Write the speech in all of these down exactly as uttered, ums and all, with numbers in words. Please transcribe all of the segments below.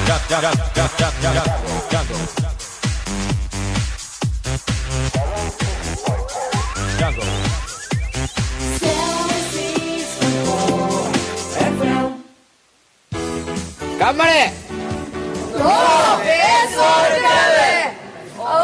頑張れもうベースボールクラブお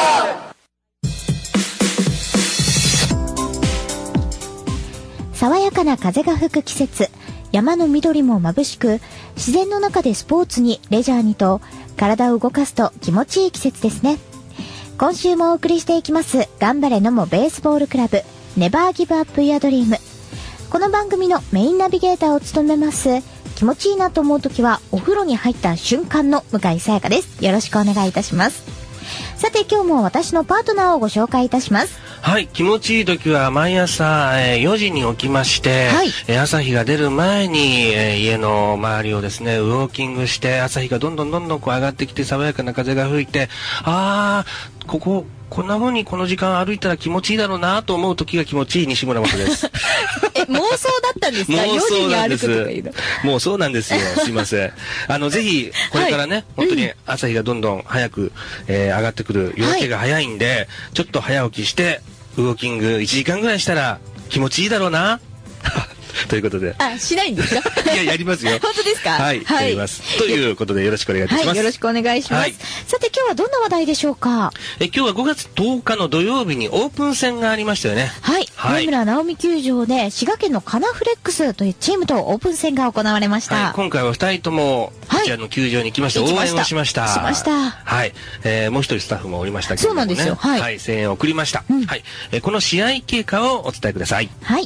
ー爽やかな風が吹く季節、山の緑も眩しく、自然の中でスポーツにレジャーにと体を動かすと気持ちいい季節ですね。今週もお送りしていきます頑張れのもベースボールクラブネバーギブアップユアドリーム。この番組のメインナビゲーターを務めます気持ちいいなと思うときはお風呂に入った瞬間の向井さやかです。よろしくお願いいたします。さて今日も私のパートナーをご紹介いたします。 はい、気持ちいい時は毎朝、えー、よじに起きまして、はい、えー、朝日が出る前に、えー、家の周りをですねウォーキングして、朝日がどんどんどんどんこう上がってきて爽やかな風が吹いて、あーこここんな風にこの時間歩いたら気持ちいいだろうなと思う時が気持ちいい西村本ですえ妄想だったんですか？よじに歩くとかいうの。 もうそうなんですよ。すいません。あのぜひこれからね、はい、本当に朝日がどんどん早く、えー、上がってくる、夜明けが早いんで、はい、ちょっと早起きしてウォーキングいちじかんぐらいしたら気持ちいいだろうなということで。 あ、しないんですか？ いや、やりますよ。 本当ですか？ はい、はい、やります。ということでよろしくお願いいたします。 はい、よろしくお願いします。はい、さて今日はどんな話題でしょうか？ え、今日はごがつとおかの土曜日にオープン戦がありましたよね。 はい。 はい、 上村直美球場で滋賀県のカナフレックスというチームとオープン戦が行われました。 はい、今回はふたりともこちらの球場に行きまして、はい、応援をしました。 しました。 はい。えー、もう一人スタッフもおりましたけどもね。 そうなんですよ。はい。 はい、声援を送りました。うん、はい。えー、この試合経過をお伝えください。 はい。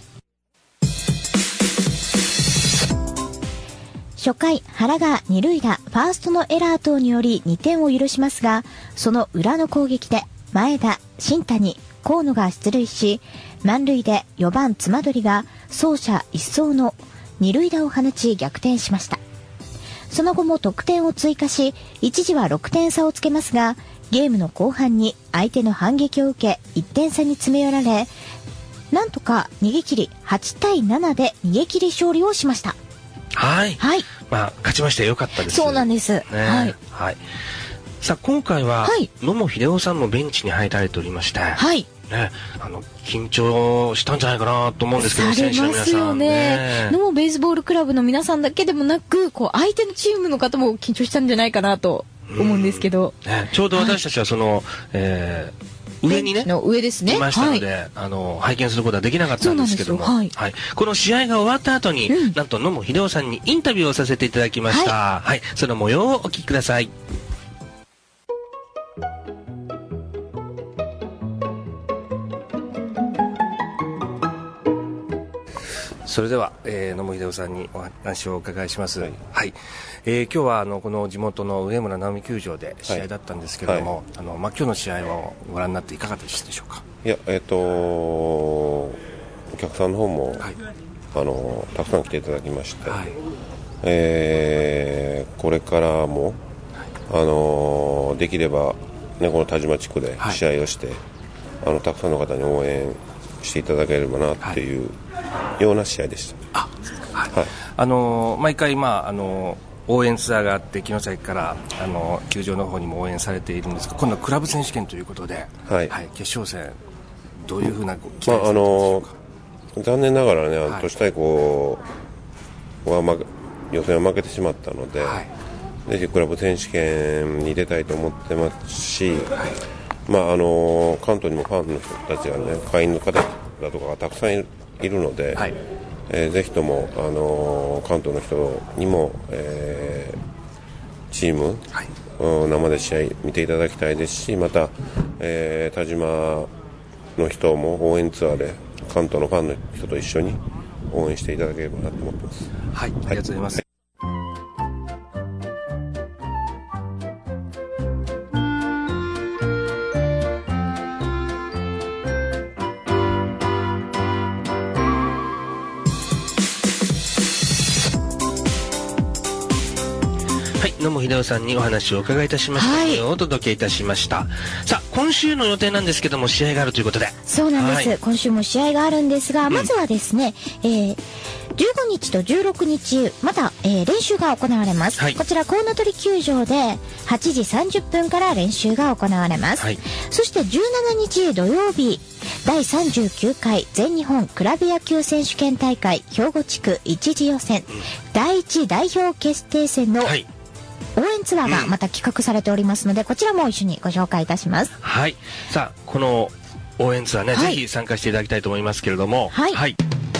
初回、原が二塁打、ファーストのエラー等によりにてんを許しますが、その裏の攻撃で前田、新谷、河野が出塁し、満塁でよばん妻鳥が走者一掃の二塁打を放ち逆転しました。その後も得点を追加し、一時はろくてん差をつけますが、ゲームの後半に相手の反撃を受けいってん差に詰め寄られ、なんとか逃げ切りはちたいななで逃げ切り勝利をしました。 はい。 はい。 まあ勝ちましてよかったです。 そうなんです。 ね、はい。はい。さあ今回は、はい、野茂英雄さんもベンチに入られておりまして、はい。ね、あの緊張したんじゃないかなと思うんですけど、選手の皆さんね。 野茂ベースボールクラブの皆さんだけでもなく、こう相手のチームの方も緊張したんじゃないかなと思うんですけど。 ね、ちょうど私たちはその、はい、えー上にね、 の上ですね、 いましたので、はい、あの拝見することはできなかったんですけども、はいはい、この試合が終わった後に、うん、なんと野茂英雄さんにインタビューをさせていただきました。はい、はい、その模様をお聞きください。それでは、えー、野茂英雄さんにお話をお伺いします。はい、はい、えー、今日はあのこの地元の上村直美球場で試合だったんですけれども、はいはい、あのまあ、今日の試合をご覧になっていかがでしたでしょうか？ いや、えーとー、お客さんの方も、はい、あのたくさん来ていただきまして、はい、えー、これからも、はい、あのできれば、ね、この田島地区で試合をして、はい、あのたくさんの方に応援していただければなっていう、はい、ような試合でした。 あ、はい、はい、あの毎回、まああの応援ツアーがあって城崎からあの球場の方にも応援されているんですが、今度はクラブ選手権ということで、はいはい、決勝戦どういうふうな期待されているでしょうか？ まあ、あの残念ながらね、はい、都市対抗は、ま、予選は負けてしまったので、はい、ぜひクラブ選手権に出たいと思ってますし、はい、まあ、あの関東にもファンの人たちがね、会員の方だとかがたくさんいるいるので、はい、えー、ぜひとも、あのー、関東の人にも、えー、チーム、はい、生で試合見ていただきたいですし、また、えー、田島の人も応援ツアーで関東のファンの人と一緒に応援していただければなと思ってます。 はい、ありがとうございます。はい、野茂英雄さんにお話をお伺いいたしました、はい、お届けいたしました。さあ今週の予定なんですけども、試合があるということで。 そうなんです、はい、今週も試合があるんですが、まずはですね、うん、えー、 じゅうごにちとじゅうろくにちまた、えー、練習が行われます、はい、こちらコウノトリ球場ではちじさんじゅっぷんから練習が行われます、はい、そしてじゅうしちにち土曜日だいさんじゅうきゅうかい全日本クラブ野球選手権大会兵庫地区一次予選、うん、だいいち代表決定戦の、はい、応援ツアーがまた企画されておりますので、うん、こちらも一緒にご紹介いたします。 はい。さあこの応援ツアーね、はい、ぜひ参加していただきたいと思いますけれども、はい、はい、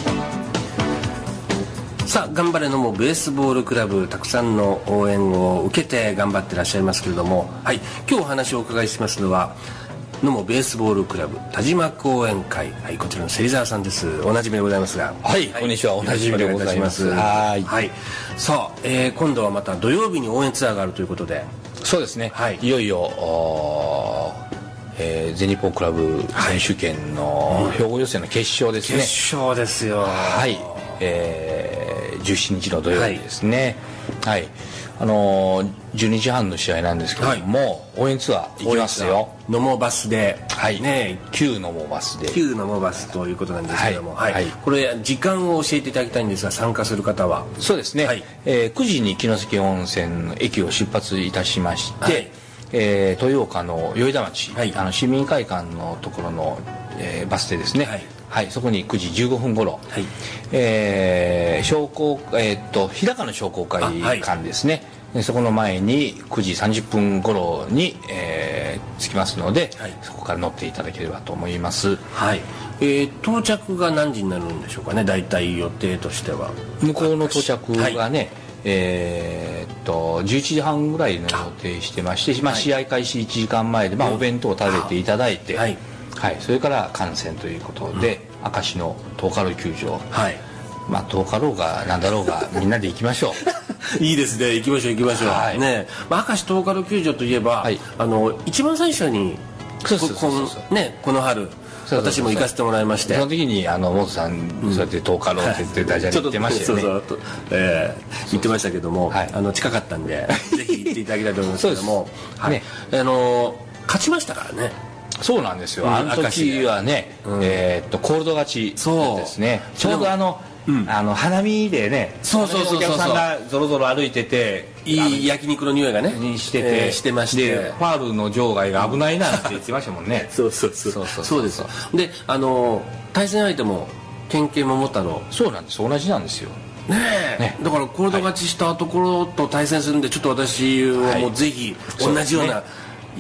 さあ頑張れのもベースボールクラブ、たくさんの応援を受けて頑張ってらっしゃいますけれども、はい、今日お話をお伺いしますのはのもベースボールクラブ田島講演会、はい、こちらの芹沢さんです。おなじみでございますが、 はい、はい、こんにちは、おなじみでございます。 はい、はい、さあ、えー、今度はまた土曜日に応援ツアーがあるということで。 そうですね、はい、いよいよえー、全日本クラブ選手権の兵庫予選の決勝ですね。 決勝ですよ。 はい、えー、じゅうしちにちの土曜日ですね。はい、はい、あのー、じゅうにじはんの試合なんですけども、はい、応援ツアー行きますよ。 ノモバスで、 はいね、旧ノモバスで旧ノモバスということなんですけども、はいはい、これ時間を教えていただきたいんですが、参加する方は。 そうですね、はい、えー、くじに城崎温泉の駅を出発いたしまして、はい、えー、豊岡の与田町、はい、あの市民会館のところの、えー、バス停ですね、はいはい、そこにくじじゅうごふん頃、はい、えー、商工、えー、っと日高の商工会館ですね、はい、そこの前にくじさんじゅっぷん頃に、えー、着きますので、はい、そこから乗っていただければと思います。 はい、えー、到着が何時になるんでしょうかね、大体予定としては。 向こうの到着がね、はい、えー、っとじゅういちじはんぐらいの予定してまして、まあ、試合開始いちじかんまえで、まあ、お弁当を食べていただいて、はいはい、それから観戦ということで、うん、明石の東海球場、はい、まあ東海が何だろうがみんなで行きましょう。いいですね、行きましょう行きましょう、はい、ね、まあ、明石東海球場といえば、はい、あの一番最初にこの春私も行かせてもらいまして、 その時にあの元さん、うん、そうやって東海って言ってダジャレ言ってましたよね。そうそう、 えー、言ってましたけども、はい、あの近かったんでぜひ行っていただきたいと思いますけども、はい、ね、あの勝ちましたからね。 そうなんですよ、うん、あの時はね、うん、えー、っとコールド勝ちですね。ちょうどあの、うん、あの花見でね、 そうそうそうそう、お客さんがぞろぞろ歩いてて、 いい焼肉の匂いがねにしてて、 えー、してまして、 でファールの場外が危ないなって言ってましたもんね。 そうそうそうそうそうそうです。で、あの対戦相手も県警桃太郎。 そうなんです、同じなんですよねえ、ね、だからコールド勝ちしたところと対戦するんで、ちょっと私はもうぜひ同じような、はい、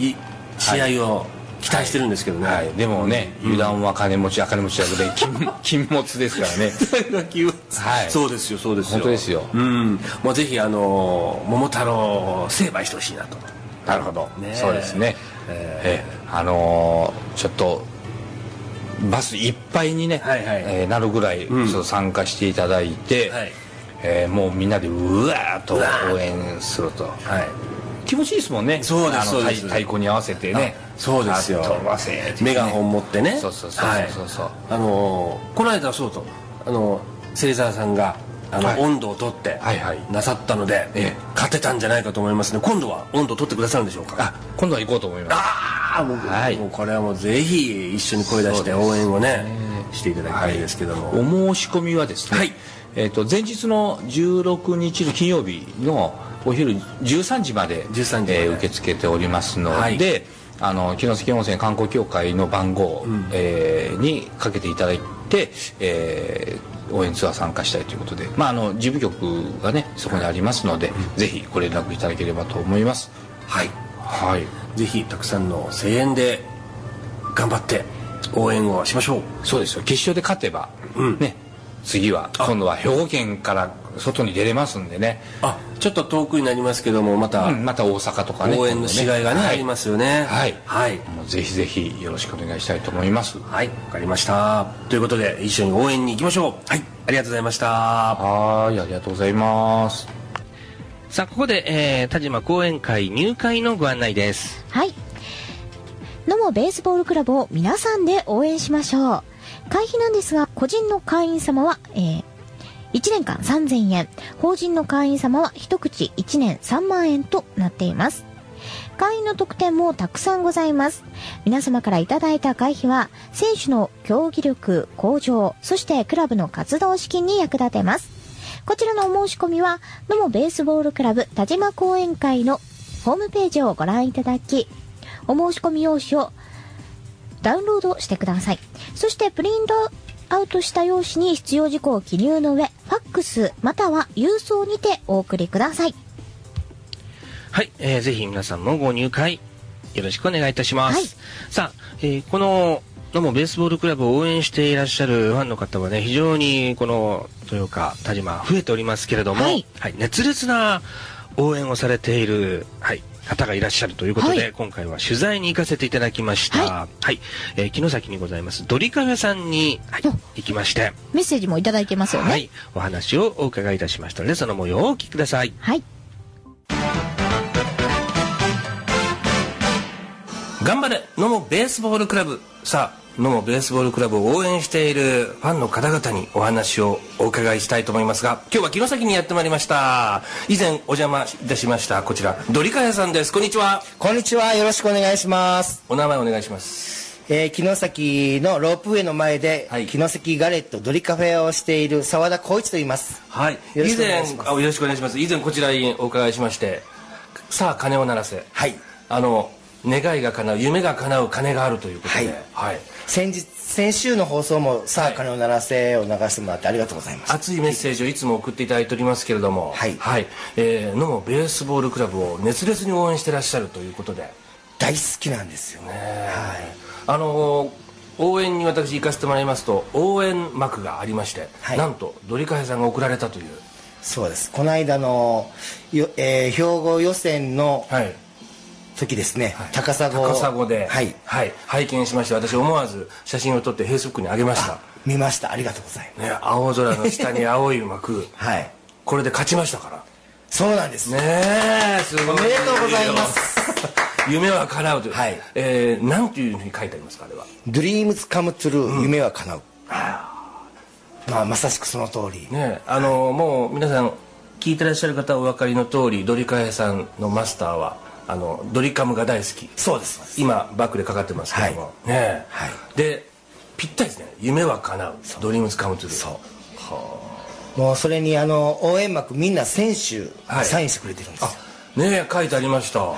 い試合を期待してるんですけどね、 はいはい、でもね、うん、油断は金持ち、金持ちだけで金, 金物ですからね。 はい、そうですよ、そうですよ、 本当ですよ、 うん、もうぜひあの桃太郎を成敗してほしいなと。 なるほど、ね、そうですね、えー、あのー、ちょっとバスいっぱいにね、はいはい、えー、なるぐらい、うん、参加していただいて、はい、えー、もうみんなでうわーっと応援すると、はい、気持ちいいですもんね。 そうです、そうです。 太鼓に合わせてね。 そうですよ。メガホン持ってね。 そうそうそうそうそう。 あのこの間そうとあの芹沢さんがあの温度を取ってなさったので勝てたんじゃないかと思いますね。今度は温度を取ってくださるんでしょうか。 あ、今度は行こうと思います。 ああ、もうこれはもうぜひ一緒に声出して応援をねしていただきたいですけども。 お申し込みはですね。えっと前日のじゅうろくにちの金曜日のお昼じゅうさんじまで、じゅうさんじまで、えー、受け付けておりますので、はい、あの城崎温泉観光協会の番号、うん、えー、にかけていただいて、えー、応援ツアー参加したいということで、まあ、あの事務局がねそこにありますので、うん、ぜひご連絡いただければと思います。 はい、はい、ぜひたくさんの声援で頑張って応援をしましょう。 そうですよ、決勝で勝てば、うん、ね、次は今度は兵庫県から外に出れますんでね。 あ、ちょっと遠くになりますけども、また、 うん、また大阪とかね、 応援のしがいがね、はい、ありますよね。 はい、はい、もうぜひぜひよろしくお願いしたいと思います。 はい、わかりました。ということで一緒に応援に行きましょう。はい、ありがとうございました。 はい、ありがとうございます。 さあここで、えー、田島講演会入会のご案内です。 はい、野茂ベースボールクラブを皆さんで応援しましょう。会費なんですが、個人の会員様は、えーいちねんかんさんぜんえん、法人の会員様は一口いちねんさんまんえんとなっています。 会員の特典もたくさんございます。皆様からいただいた会費は選手の競技力向上、そしてクラブの活動資金に役立てます。こちらのお申し込みは野茂ベースボールクラブ田島講演会のホームページをご覧いただき、お申し込み用紙をダウンロードしてください。そしてプリントアウトした用紙に必要事項を記入の上、ファックスまたは郵送にてお送りください。 はい、えー、ぜひ皆さんもご入会よろしくお願いいたします。 はい、 さあ、えー、この野茂ベースボールクラブを応援していらっしゃるファンの方はね、非常にこの豊岡田島増えておりますけれども、はいはい、熱烈な応援をされている、はい、方がいらっしゃるということで、はい、今回は取材に行かせていただきました。はい、はい、えー、城崎にございますドリカフェさんに、はい、行きまして、 メッセージもいただいてますよね。 はい、お話をお伺いいたしましたので、その模様をお聞きください。 はい。 頑張れ野茂ベースボールクラブ。さあ、野茂ベースボールクラブを応援しているファンの方々にお話をお伺いしたいと思いますが、今日は城崎にやってまいりました。以前お邪魔いたしましたこちらドリカフェさんです。こんにちは。 こんにちは、よろしくお願いします。 お名前お願いします。 えー、城崎のロープウェイの前で、はい、城崎ガレットドリカフェをしている澤田光一と言います。 はい、よろしくお願いします。以前、よろしくお願いします。以前こちらにお伺いしまして、さあ鐘を鳴らせ、はい、あの願いが叶う、夢が叶う鐘があるということで、はいはい、 先日先週の放送もさあ鐘を鳴らせを流してもらってありがとうございます。 熱いメッセージをいつも送っていただいておりますけれども、はい、はい、えー、野茂ベースボールクラブを熱烈に応援してらっしゃるということで、 大好きなんですよね。はい、 あのー、応援に私行かせてもらいますと応援幕がありまして、はい、なんとドリカフェさんが送られたという。 そうです。この間のよ、えー、兵庫予選の、はい、時ですね、はい、高砂高砂で、はいはい、拝見しまして、私思わず写真を撮ってフェイスブックに上げました。 見ました。ありがとうございます、 ね、青空の下に青い幕はい、これで勝ちましたから。 そうなんですねえ、すごい、 おめでとうございます夢は叶うという、はい、えー、なんていうふうに書いてありますか、あれは。 Dreams come true、うん、夢は叶う、まあ、まさしくその通りね。あの、はい、もう皆さん聞いてらっしゃる方はお分かりの通り、ドリカフェさんのマスターはあのドリカムが大好き。 そうです。 今バックでかかってますけども、はい、ね、はい、でぴったりですね。夢は叶う、ドリームズカムトゥルー。そう、はあ、もうそれにあの応援幕みんな選手がサインしてくれてるんですよ、はい、 ねえ、書いてありました、はい、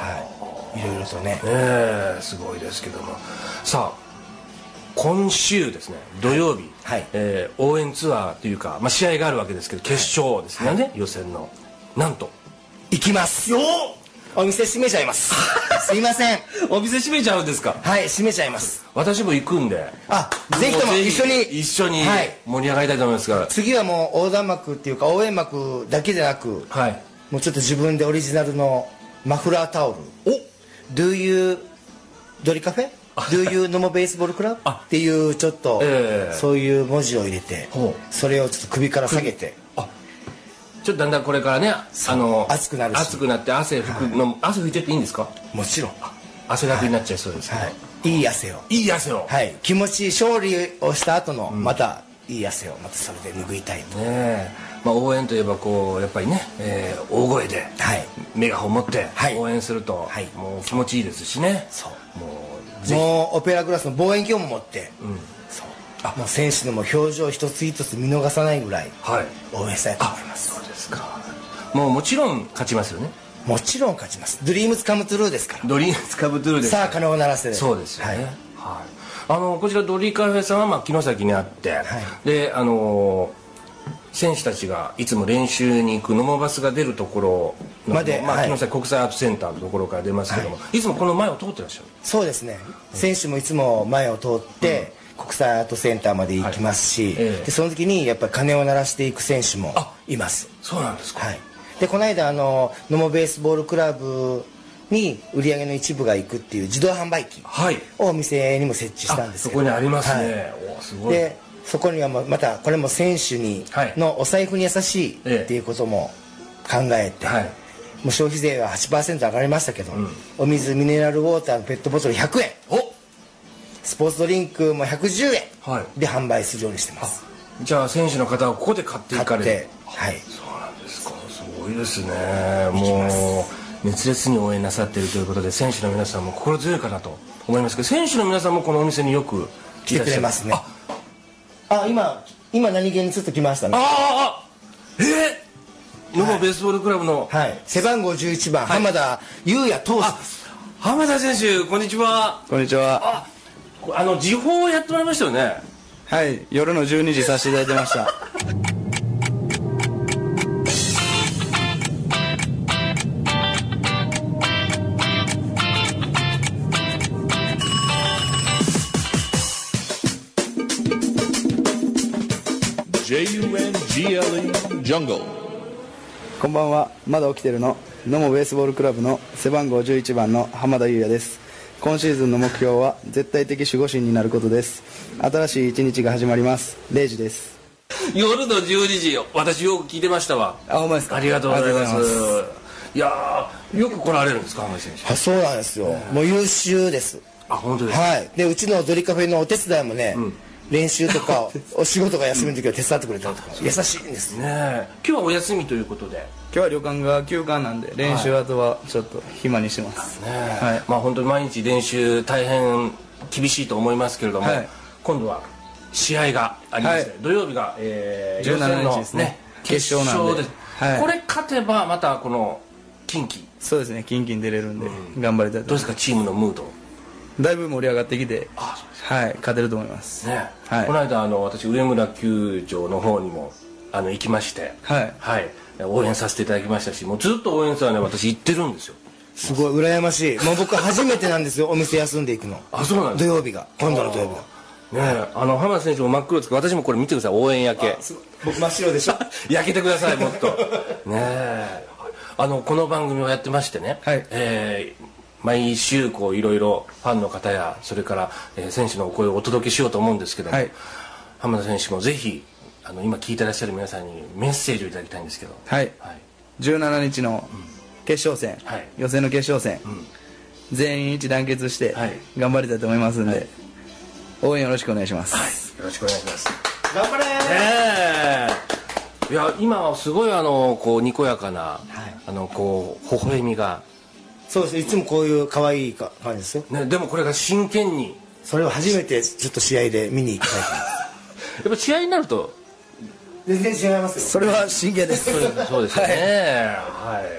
いろいろとね。ねえ、すごいですけども。さあ、今週ですね、土曜日、はい、えー、応援ツアーというか、まあ、試合があるわけですけど、決勝ですね、はい、予選のなんと行きますよ。お店閉めちゃいますすいません。 お店閉めちゃうんですか。 はい、閉めちゃいます。 私も行くんで、 あ、ぜひとも一緒に一緒に盛り上がりたいと思いますが、はい、 次はもう横断幕っていうか応援幕だけでなく、はい、もうちょっと自分でオリジナルのマフラータオル、お Do you ドリカフェDo you 野茂ベースボールクラブっていうちょっと、えー、そういう文字を入れて、それをちょっと首から下げて、 ちょっとだんだんこれからね、あの暑くなるし、 暑くなって汗拭くの、はい、汗拭いてっていいんですか。 もちろん汗だくになっちゃいそうですけど、はいはい、 いい汗をいい汗を、 はい、気持ちいい勝利をした後の、うん、またいい汗をまたそれで拭いたいと、 ね。まあ、応援といえばこうやっぱりね、えー、大声で、はい、メガホン持って応援すると、はい、もう気持ちいいですしね。そうもうもうオペラグラスの望遠鏡も持って、うん、そうあもう選手のも表情一つ一つ見逃さないぐらい応援したいと思います。 そうですか。もうもちろん勝ちますよね。 もちろん勝ちます。ドリームズカムトゥルーですから。 ドリームズカムトゥルーです。 さあ鐘を鳴らせで。 そうですよね、はいはい、あのこちらドリカフェさんはまあ城崎にあって、はい、であの選手たちがいつも練習に行く野茂バスが出るところまで、まあ、はい、城崎国際アートセンターのところから出ますけども、はい、いつもこの前を通ってらっしゃる。 そうですね、うん、選手もいつも前を通って、うん、国際アートセンターまで行きますし、はい、ええ、でその時にやっぱり鐘を鳴らしていく選手もいます。 そうなんですか。はい、 でこの間あの野茂ベースボールクラブに売り上げの一部が行くっていう自動販売機をお店にも設置したんですけど、 そこにありますね、はい、おすごい。 でそこにはまたこれも選手にのお財布に優しいっていうことも考えて、はい、もう消費税は はちパーセント 上がりましたけど、うん、お水ミネラルウォーターのペットボトルひゃくえん、おスポーツドリンクもひゃくじゅうえんで販売するようにしてます。 じゃあ選手の方はここで買っていかれる。 はい、 そうなんですか。すごいですね。もう熱烈に応援なさっているということで、選手の皆さんも心強いかなと思いますけど、選手の皆さんもこのお店によく来てくれますね。ああ、今今何気にちょっと来ましたね。 ああ、えー、野茂ベースボールクラブの、 はい、背番号じゅういちばん、はい、浜田裕也投手です。 浜田選手、こんにちは。 こんにちは。 あ、あの時報をやってもらいましたよね。 はい、夜のじゅうにじさせていただいてました。 ジェイユーエヌジーエルイー ジャングル。 こんばんは。まだ起きてるの野茂ベースボールクラブの背番号じゅういちばんの浜田裕也です。今シーズンの目標は絶対的守護神になることです。新しい一日が始まります。れいじです。 夜のじゅうにじ、私よく聞いてましたわ。 あ、ほんまですか。 ありがとうございます。いやー、よく来られるんですか、浜田選手。 あ、そうなんですよ。もう優秀です。 あ、本当ですか。 はい。で、うちのドリカフェのお手伝いもね、うん、練習とかお仕事が休みの時は手伝ってくれたりとか優しいんですね。今日はお休みということで、 今日は旅館が休館なんで練習後はちょっと暇にしてます、 はい、ね、はい、まあ本当に毎日練習大変厳しいと思いますけれども、はい、今度は試合がありまして、はい、土曜日が、えー、 じゅうしちにちですね、決勝なんで、 はい、これ勝てばまたこの近畿、 そうですね、近畿に出れるんで、うん、頑張りたいと思います。 どうですか、チームのムード。 だいぶ盛り上がってきて、あ、はい、勝てると思います、ね、はい、 この間あの私上村球場の方にもあの行きまして、はい、はい、応援させていただきましたし、もうずっと応援さはね、私行ってるんですよ。 すごい羨ましい。もう僕初めてなんですよお店休んでいくの。 あ、そうなんですか。 土曜日が、今度の土曜日がね、あの浜田選手も真っ黒ですけど、私もこれ見てください、応援焼け。 僕真っ白でしょ焼けてください、もっとねえ。あのこの番組をやってましてね、はい、えー毎週こういろいろファンの方やそれから、えー、選手のお声をお届けしようと思うんですけども、はい、浜田選手もぜひあの今聞いてらっしゃる皆さんにメッセージをいただきたいんですけど、 はい、はい、じゅうしちにちの決勝戦、うん、はい、予選の決勝戦、うん、全員一致団結して頑張りたいと思いますので、はい、応援よろしくお願いします、はい、 よろしくお願いします。 頑張れー、 ねー、いや今はすごいあのこうにこやかな、はい、あのこう微笑みが。 そうです、いつもこういう可愛い感じですよ、 ね、でもこれが真剣に、 それを初めてちょっと試合で見に行きたいと思いますやっぱ試合になると全然違いますよ。 それは真剣ですそうですよね、はい、はい、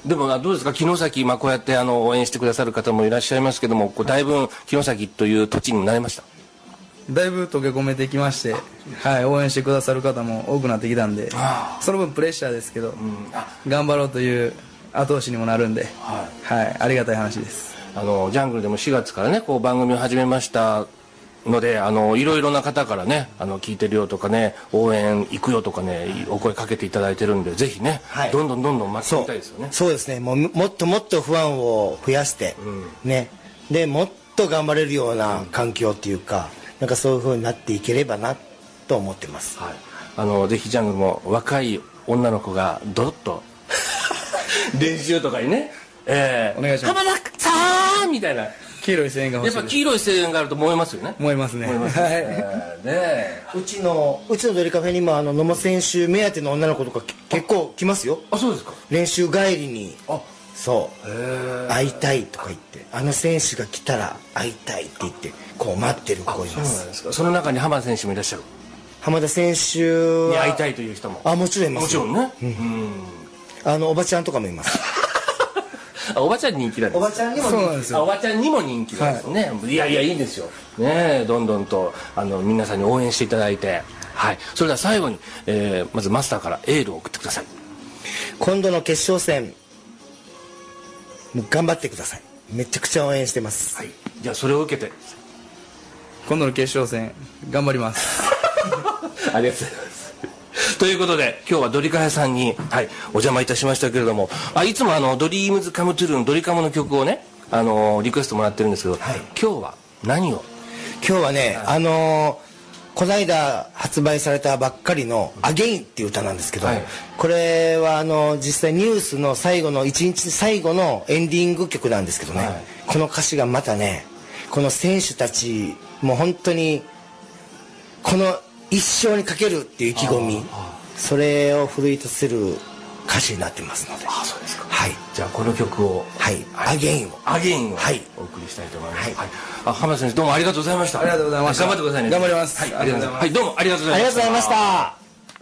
でもどうですか、城崎、まあ、こうやってあの応援してくださる方もいらっしゃいますけども、こうだいぶ城崎という土地になれました。 だいぶ溶け込めてきまして、はい、応援してくださる方も多くなってきたんで、その分プレッシャーですけど、うん、頑張ろうという後押しにもなるんで、はい、はい、ありがたい話です。 あのジャングルでもしがつからねこう番組を始めましたので、あのいろいろな方からね、あの聞いてるよとかね、応援行くよとかね、お声かけていただいてるんで、ぜひね、はい、どんどんどんどん巻き込みたいですよね。 そう、そうですね、もうもっともっとファンを増やして、うん、ね、でもっと頑張れるような環境っていうか、なんかそういう風になっていければなと思ってます、はい、 あのぜひジャングルも若い女の子がドロッと練習とかにね、えー、 お願いします。 浜田さんみたいな黄色い声援が欲しいです。 やっぱ黄色い声援があると燃えますよね。 燃えますね。 燃えますね。えー、ねうちのうちのドリカフェにもあの野茂選手目当ての女の子とか結構来ますよ。 あ、そうですか。 練習帰りに、あ、そう会いたいとか言って、あの選手が来たら会いたいって言ってこう待ってる子います。 そうなんですか。その中に浜田選手もいらっしゃる。 浜田選手に会いたいという人も。 あ、もちろんいます。 もちろんね。うん。 うんあのおばちゃんとかもいますあ、おばちゃん人気なんです。 おばちゃんにも人気。 そうなんですよ。 あ、おばちゃんにも人気なんですね、はい、いやいやいいんですよね。どんどんとあの皆さんに応援していただいて、はい、それでは最後に、えー、まずマスターからエールを送ってください。 今度の決勝戦もう頑張ってください。めちゃくちゃ応援してます、はい、 じゃあそれを受けて今度の決勝戦頑張りますありがとうございますということで今日はドリカフェさんに、はい、お邪魔いたしましたけれども、あいつもあのドリームズカムトゥルーのドリカムの曲をね、あのリクエストもらってるんですけど、はい、今日は何を。 今日はね、はい、あのー、この間発売されたばっかりの「アゲイン」っていう歌なんですけど、はい、これはあの実際ニュースの最後の一日最後のエンディング曲なんですけどね、はい、この歌詞がまたね、この選手たちもう本当にこの一生にかけるっていう意気込み、それを奮い立たせる歌詞になってますので。 あ、そうですか。 はい。 はい、じゃあこの曲を、 はい、アゲインをアゲインを、 はい、 お送りしたいと思います。はい、はい、あ、浜田先生どうもありがとうございました。 ありがとうございました。 頑張ってくださいね。 頑張ります。 はい、ありがとうございます。はい、どうもありがとうございました。 ありがとうございました。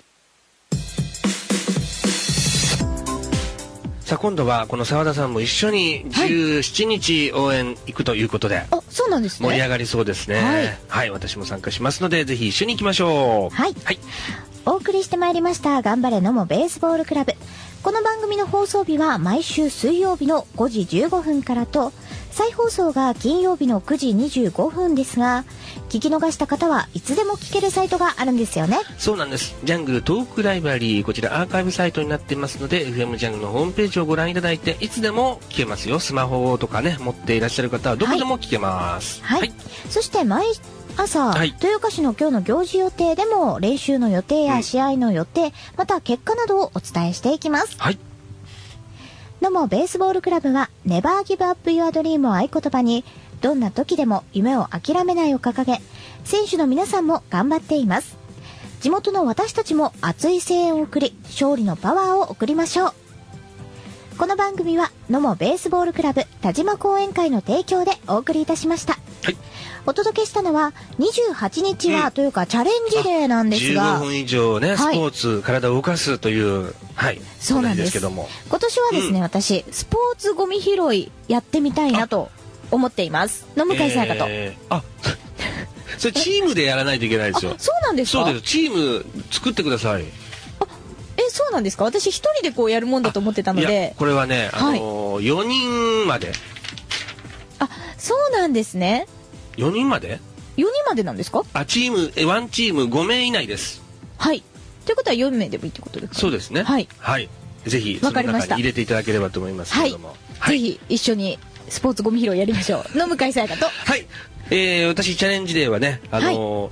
さあ今度はこの澤田さんも一緒にじゅうしちにち応援行くということで、はい、 あ、そうなんですね。 盛り上がりそうですね。はい、はい、私も参加しますのでぜひ一緒に行きましょう。 はい、はい、お送りしてまいりました頑張れのもベースボールクラブ。この番組の放送日は毎週水曜日のごじじゅうごふんからと、再放送が金曜日のくじにじゅうごふんですが、聞き逃した方はいつでも聞けるサイトがあるんですよね。 そうなんです。ジャングルトークライブラリー、こちらアーカイブサイトになっていますので エフエム ジャングルのホームページをご覧いただいていつでも聞けますよ。スマホとかね持っていらっしゃる方はどこでも聞けます。 はい、はいはい、そして毎朝、はい、豊岡市の今日の行事予定でも練習の予定や試合の予定、うん、また結果などをお伝えしていきます。 はい、 のもベースボールクラブはネバーギブアップユアドリームを合言葉に、どんな時でも夢を諦めないを掲げ、選手の皆さんも頑張っています。地元の私たちも熱い声援を送り、勝利のパワーを送りましょう。この番組はのもベースボールクラブ田島講演会の提供でお送りいたしました。 はい、 お届けしたのはにじゅうはちにちは、うん、というかチャレンジデーなんですが、 じゅうごふん以上ね、はい、スポーツ体を動かすという、はい、 そうなんですけども、今年はですね、うん、私スポーツゴミ拾いやってみたいなと思っています。野向井さやかと、 えー、あそれチームでやらないといけないですよ。 そうなんですか。 そうです。チーム作ってください。 あ、え、そうなんですか。私一人でこうやるもんだと思ってたので。 いやこれはね、あのーはい、よにんまで。 あ、そうなんですね。 よにんまでよにんまでなんですか。 あ、チームえワンチームごめい以内です。 はい。ということはよんめいでもいいってことですか。 そうですね。 はい、 はい、ぜひその中に入れていただければと思いますけれども、はいはい、ぜひ一緒にスポーツゴミ拾いやりましょう。野向井さやかと、 はい、えー、私チャレンジデーはね、あのーはい、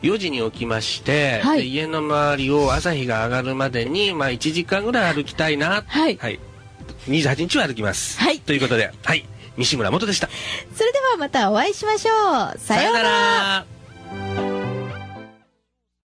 よじに起きまして、はい、家の周りを朝日が上がるまでに、まあ、いちじかんぐらい歩きたいな、はいはい、にじゅうはちにちは歩きます、はい、ということで、はい、西村元でした。 それではまたお会いしましょう。さようなら。